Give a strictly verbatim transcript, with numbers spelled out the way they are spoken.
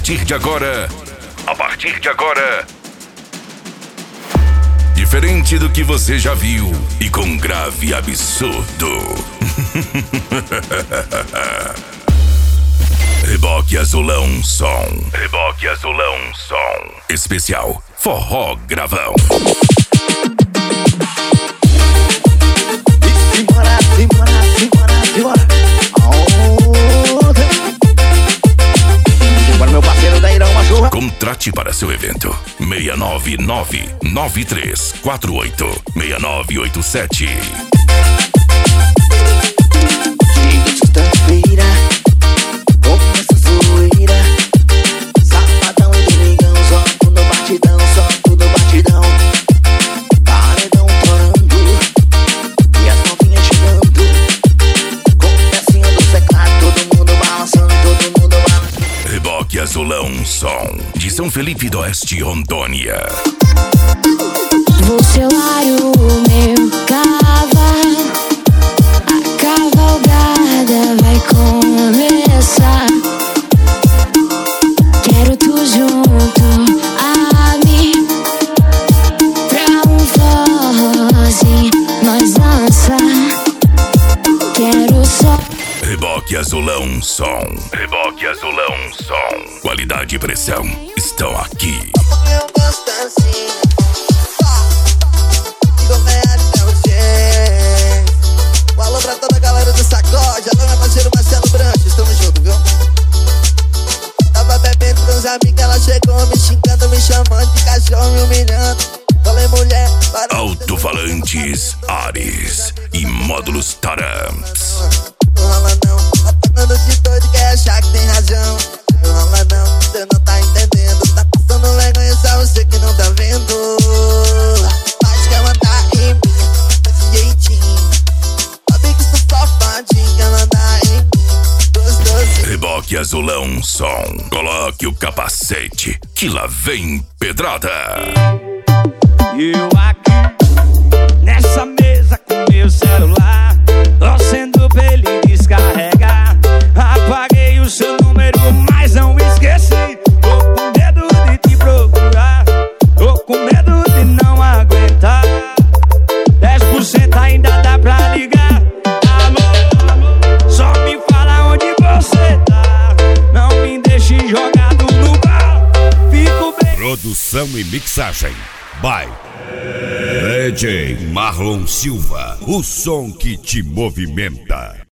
partir de agora, a partir de agora, diferente do que você já viu e com grave absurdo. Reboque Azulão Som. Reboque Azulão Som. Especial Forró Gravão. Simbora, simbora, simbora, simbora. Simbora, meu parceiro da Irão Machorra. Contrate para seu evento seis nove nove, nove três quatro oito, seis nove oito sete. Chega sexta-feira, começa a zoeira. Sabadão e domingão, só tudo batidão, só tudo batidão. Paredão torando e as novinhas chegando. Com o pecinho do secado, todo mundo balançando, todo mundo balançando. Reboque Azulão Som, de São Felipe do Oeste, Rondônia. Vou selar o meu cavalo, a cavalgada vai começar. Quero tu junto a mim, pra um forrozinho nós dançar. Quero só Reboque Azulão Som. Reboque Azulão Som. Qualidade e pressão estão aqui. Eu gosto assim. Igor Real até o G. Um alô pra toda a galera do Sacode. Alô, meu parceiro Marcelo Branches, tamo junto, viu? Tava bebendo com os amigos, ela chegou me xingando, me chamando de cachorro, me humilhando. Falei, mulher, para. Alto-falantes Ares e módulos Taramps. Não rola não, tá pagando de doido, quer achar que tem razão. Não rola não, você não tá entendendo. Tá passando vergonha, só você que não tá vendo. Mas quer mandar em mim, desse jeitinho. Sabe que sou safadinho, quer mandar em mim, gostosinho. Reboque Azulão Som. Coloque o capacete, que lá vem pedrada. Eu aqui, nessa mesa com meu celular, torcendo pra ele descarregar. Apaguei o seu número, mas não esqueci. Tô com medo de te procurar, tô com medo de não aguentar. Dez por cento ainda dá pra ligar. Alô, alô, só me fala onde você tá. Não me deixe jogado no bar. Fico bem. Produção e mixagem by D J Marlon Silva, o som que te movimenta.